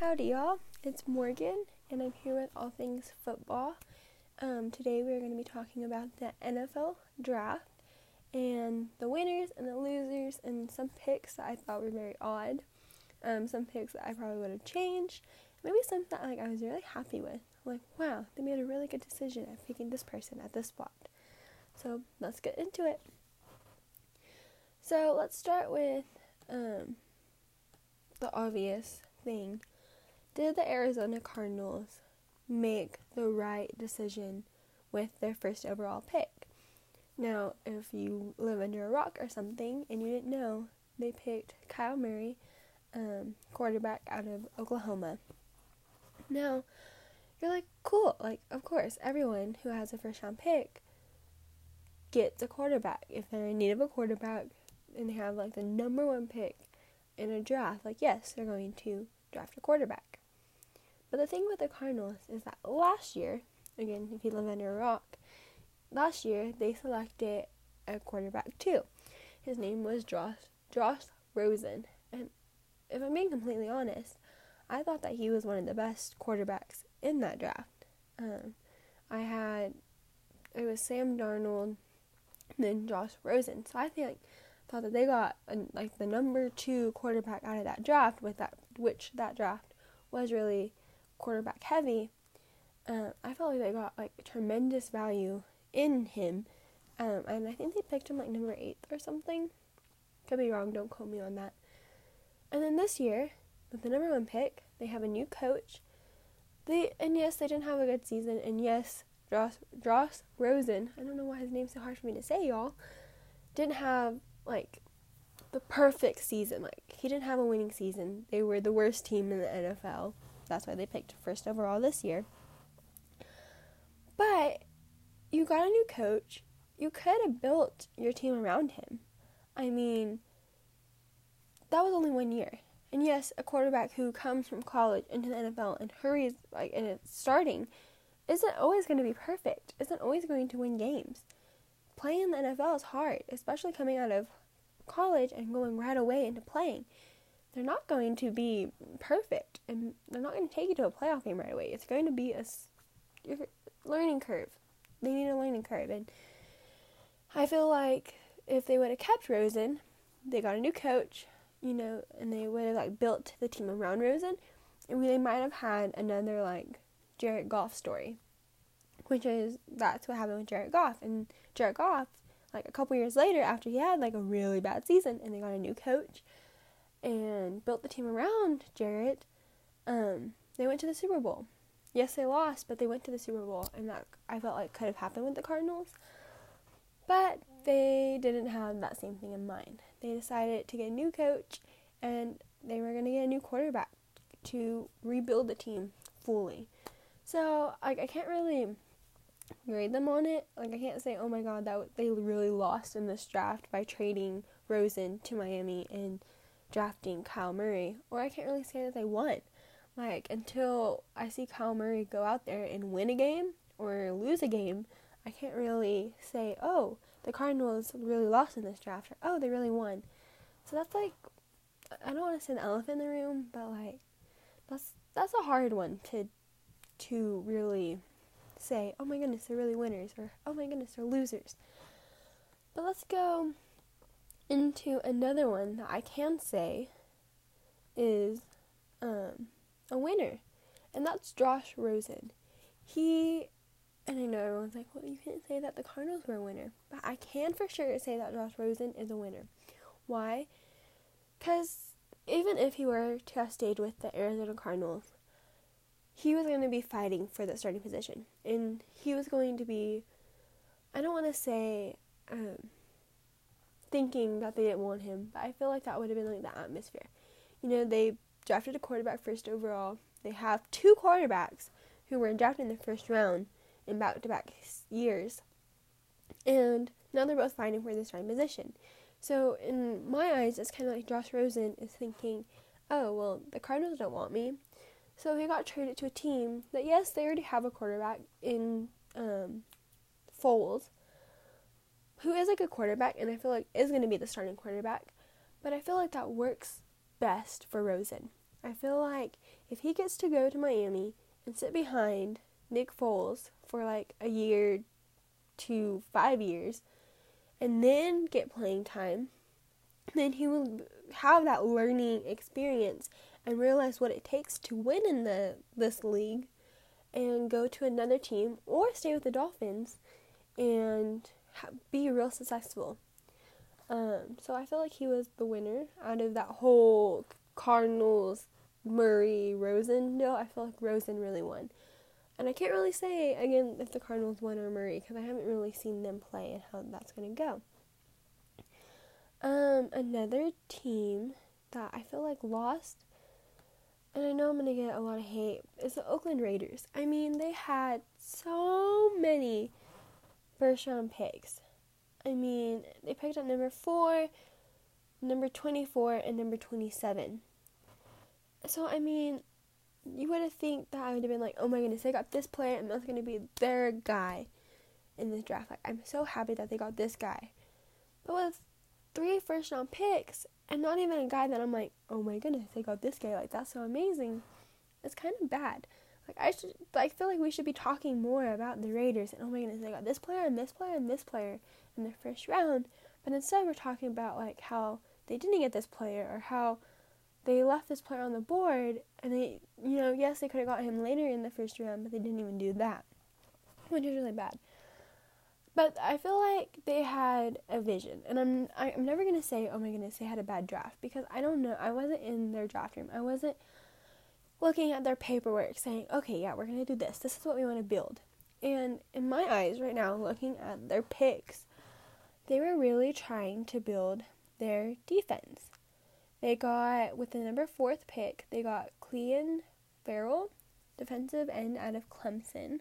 Howdy, y'all. It's Morgan, and I'm here with all things football. Today we're going to be talking about the NFL draft and the winners and the losers and some picks that I thought were very odd. Some picks that I probably would have changed. Maybe some that I was really happy with. Wow, they made a really good decision at picking this person at this spot. So let's get into it. So let's start with the obvious thing. Did the Arizona Cardinals make the right decision with their first overall pick? Now, if you live under a rock or something and you didn't know, they picked Kyle Murray, quarterback out of Oklahoma. Now, you're like, cool. Of course, everyone who has a first-round pick gets a quarterback. If they're in need of a quarterback and they have, the number one pick in a draft, yes, they're going to draft a quarterback. But the thing with the Cardinals is that last year, again, if you live under a rock, last year they selected a quarterback too. His name was Josh Rosen. And if I'm being completely honest, I thought that he was one of the best quarterbacks in that draft. It was Sam Darnold, then Josh Rosen. So I thought that they got the number 2 quarterback out of that draft, which that draft was really quarterback heavy. I felt like they got tremendous value in him, and I think they picked him number 8 or something. Could be wrong, don't quote me on that. And then this year, with the number 1 pick, they have a new coach. Yes, they didn't have a good season, and yes, Josh Rosen, I don't know why his name's so hard for me to say, y'all, didn't have the perfect season. He didn't have a winning season. They were the worst team in the NFL. That's why they picked first overall this year. But you got a new coach. You could have built your team around him. I mean, that was only 1 year. And yes, a quarterback who comes from college into the NFL and hurries, and it's starting, isn't always going to be perfect. Isn't always going to win games. Playing in the NFL is hard, especially coming out of college and going right away into playing. They're not going to be perfect, and they're not going to take you to a playoff game right away. It's going to be a learning curve. They need a learning curve, and I feel like if they would have kept Rosen, they got a new coach, and they would have built the team around Rosen, and they might have had another Jared Goff story, that's what happened with Jared Goff. And Jared Goff, a couple years later, after he had a really bad season, and they got a new coach and built the team around Jared, they went to the Super Bowl. Yes, they lost, but they went to the Super Bowl, and that I felt could have happened with the Cardinals. But they didn't have that same thing in mind. They decided to get a new coach, and they were going to get a new quarterback to rebuild the team fully. So, I can't really grade them on it. I can't say, oh my god, that they really lost in this draft by trading Rosen to Miami and drafting Kyle Murray. Or I can't really say that they won. Until I see Kyle Murray go out there and win a game or lose a game, I can't really say, oh, the Cardinals really lost in this draft, or oh, they really won. So that's I don't want to say an elephant in the room, but that's a hard one to really say, oh my goodness, they're really winners, or oh my goodness, they're losers. But let's go into another one that I can say is a winner, and that's Josh Rosen. And I know everyone's like, well, you can't say that the Cardinals were a winner, but I can for sure say that Josh Rosen is a winner. Why? Because even if he were to have stayed with the Arizona Cardinals, he was going to be fighting for the starting position, and he was going to be, I don't want to say thinking that they didn't want him, but I feel like that would have been the atmosphere. They drafted a quarterback first overall. They have 2 quarterbacks who were drafted in the first round in back-to-back years, and now they're both fighting for the starting position. So in my eyes, it's kind of like Josh Rosen is thinking, oh, well, the Cardinals don't want me, so he got traded to a team that, yes, they already have a quarterback in Foles, who is a good quarterback, and I feel like is going to be the starting quarterback, but I feel like that works best for Rosen. I feel like if he gets to go to Miami and sit behind Nick Foles for like a year to 5 years and then get playing time, then he will have that learning experience and realize what it takes to win in this league and go to another team or stay with the Dolphins and be real successful. So I feel like he was the winner out of that whole Cardinals, Murray, Rosen deal. I feel like Rosen really won. And I can't really say, again, if the Cardinals won or Murray, because I haven't really seen them play and how that's going to go. Another team that I feel like lost, and I know I'm going to get a lot of hate, is the Oakland Raiders. I mean, they had so many first-round picks. I mean, they picked up number 4, number 24, and number 27. So, I mean, you would have think that I would have been like, oh my goodness, they got this player, and that's going to be their guy in this draft. Like, I'm so happy that they got this guy. But with 3 first-round picks, and not even a guy that I'm like, oh my goodness, they got this guy. Like, that's so amazing. It's kind of bad. I feel like we should be talking more about the Raiders. And oh my goodness, they got this player and this player and this player in the first round. But instead, we're talking about like how they didn't get this player or how they left this player on the board. And they, yes, they could have got him later in the first round, but they didn't even do that, which is really bad. But I feel like they had a vision, and I'm never gonna say, oh my goodness, they had a bad draft, because I don't know. I wasn't in their draft room. I wasn't looking at their paperwork saying, okay, yeah, we're going to do this. This is what we want to build. And in my eyes right now, looking at their picks, they were really trying to build their defense. They got, with the number 4th pick, they got Clelin Ferrell, defensive end out of Clemson.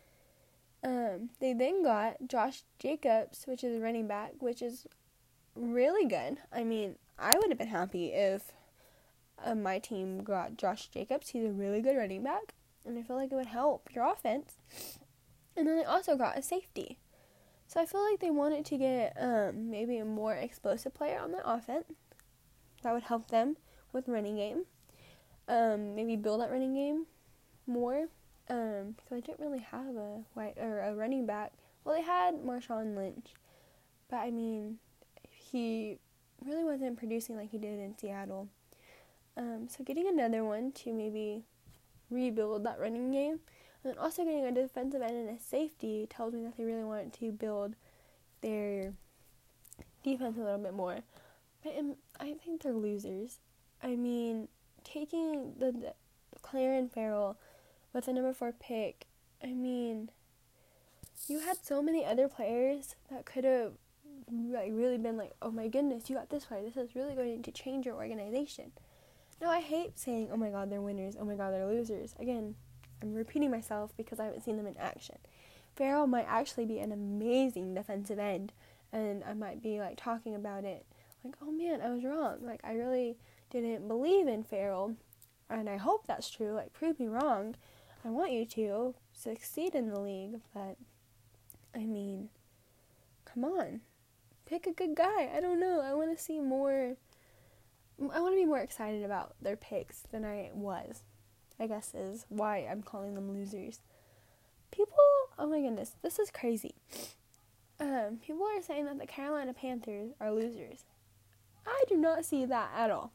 They then got Josh Jacobs, which is a running back, which is really good. I mean, I would have been happy if my team got Josh Jacobs. He's a really good running back, and I feel like it would help your offense. And then they also got a safety. So I feel like they wanted to get maybe a more explosive player on the offense that would help them with running game. Maybe build that running game more. So I didn't really have a running back. Well, they had Marshawn Lynch, but I mean, he really wasn't producing like he did in Seattle. So getting another one to maybe rebuild that running game, and then also getting a defensive end and a safety tells me that they really wanted to build their defense a little bit more. But I think they're losers. I mean, taking the Clelin Ferrell with the number 4 pick, I mean, you had so many other players that could have like really been like, oh my goodness, you got this player. This is really going to change your organization. Now, I hate saying, oh my god, they're winners, oh my god, they're losers. Again, I'm repeating myself because I haven't seen them in action. Ferrell might actually be an amazing defensive end, and I might be, like, talking about it, like, oh man, I was wrong. Like, I really didn't believe in Ferrell, and I hope that's true. Like, prove me wrong. I want you to succeed in the league, but, I mean, come on. Pick a good guy. I don't know. I want to see more. I want to be more excited about their picks than I was, I guess is why I'm calling them losers. People, oh my goodness, this is crazy. People are saying that the Carolina Panthers are losers. I do not see that at all.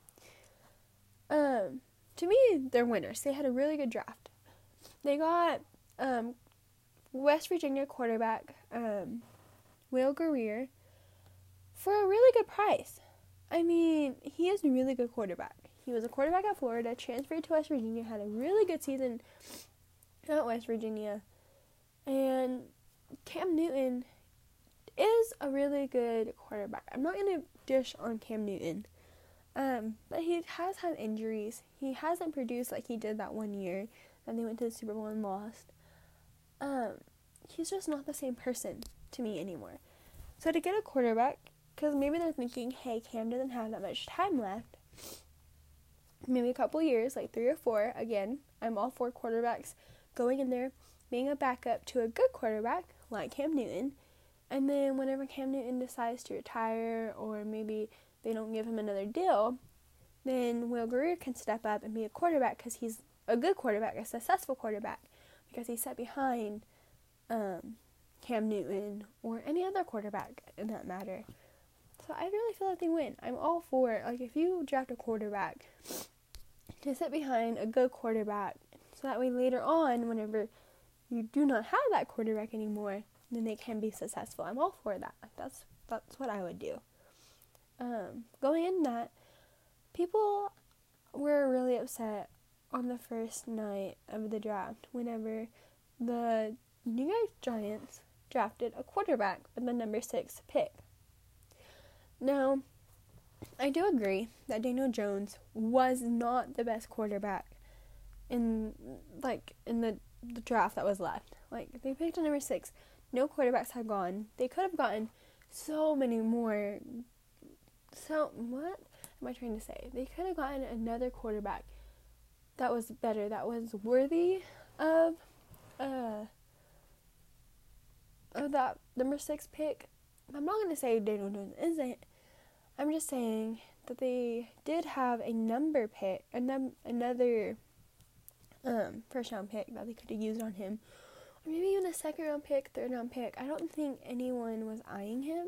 To me, they're winners. They had a really good draft. They got West Virginia quarterback Will Greer for a really good price. I mean, he is a really good quarterback. He was a quarterback at Florida, transferred to West Virginia, had a really good season at West Virginia. And Cam Newton is a really good quarterback. I'm not going to dish on Cam Newton. But he has had injuries. He hasn't produced like he did that one year that they went to the Super Bowl and lost. He's just not the same person to me anymore. So to get a quarterback, because maybe they're thinking, hey, Cam doesn't have that much time left. Maybe a couple years, like 3 or 4. Again, I'm all for quarterbacks going in there, being a backup to a good quarterback like Cam Newton. And then whenever Cam Newton decides to retire, or maybe they don't give him another deal, then Will Greer can step up and be a quarterback because he's a good quarterback, a successful quarterback, because he sat behind Cam Newton or any other quarterback in that matter. So I really feel like they win. I'm all for it. Like, if you draft a quarterback to sit behind a good quarterback, so that way later on, whenever you do not have that quarterback anymore, then they can be successful. I'm all for that. Like, that's what I would do. Going in that, people were really upset on the first night of the draft whenever the New York Giants drafted a quarterback with the number 6 pick. Now, I do agree that Daniel Jones was not the best quarterback in the draft that was left. Like, they picked a number 6. No quarterbacks had gone. They could have gotten so many more. So, what am I trying to say? They could have gotten another quarterback that was better, that was worthy of that number 6 pick. I'm not going to say Daniel Jones isn't. I'm just saying that they did have a number pick, another first round pick that they could have used on him. Or maybe even a second round pick, third round pick. I don't think anyone was eyeing him.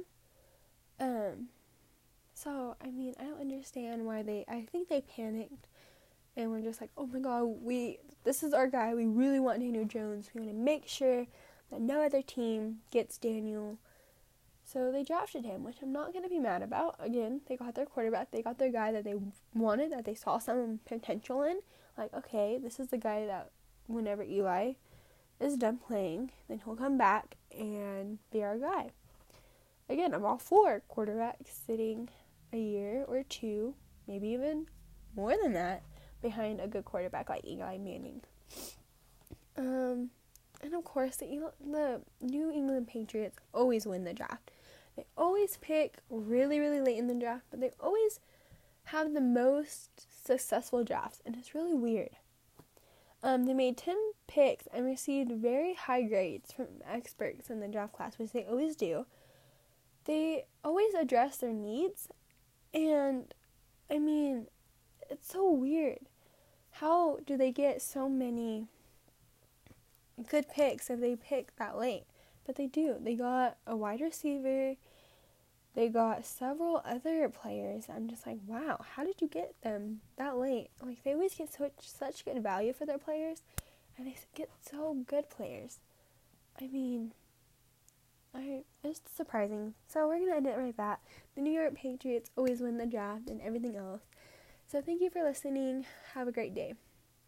So, I mean, I don't understand why I think they panicked and were just like, oh my god, this is our guy. We really want Daniel Jones. We want to make sure that no other team gets Daniel. So they drafted him, which I'm not going to be mad about. Again, they got their quarterback. They got their guy that they wanted, that they saw some potential in. Like, okay, this is the guy that whenever Eli is done playing, then he'll come back and be our guy. Again, I'm all for quarterbacks sitting a year or two, maybe even more than that, behind a good quarterback like Eli Manning. And of course, the New England Patriots always win the draft. They always pick really, really late in the draft, but they always have the most successful drafts, and it's really weird. They made 10 picks and received very high grades from experts in the draft class, which they always do. They always address their needs, and, I mean, it's so weird. How do they get so many good picks if they pick that late? But they do. They got a wide receiver. They got several other players. I'm just like, wow, how did you get them that late? Like, they always get such good value for their players, and they get so good players. I mean, it's surprising. So we're going to end it right at that. The New York Patriots always win the draft and everything else. So thank you for listening. Have a great day.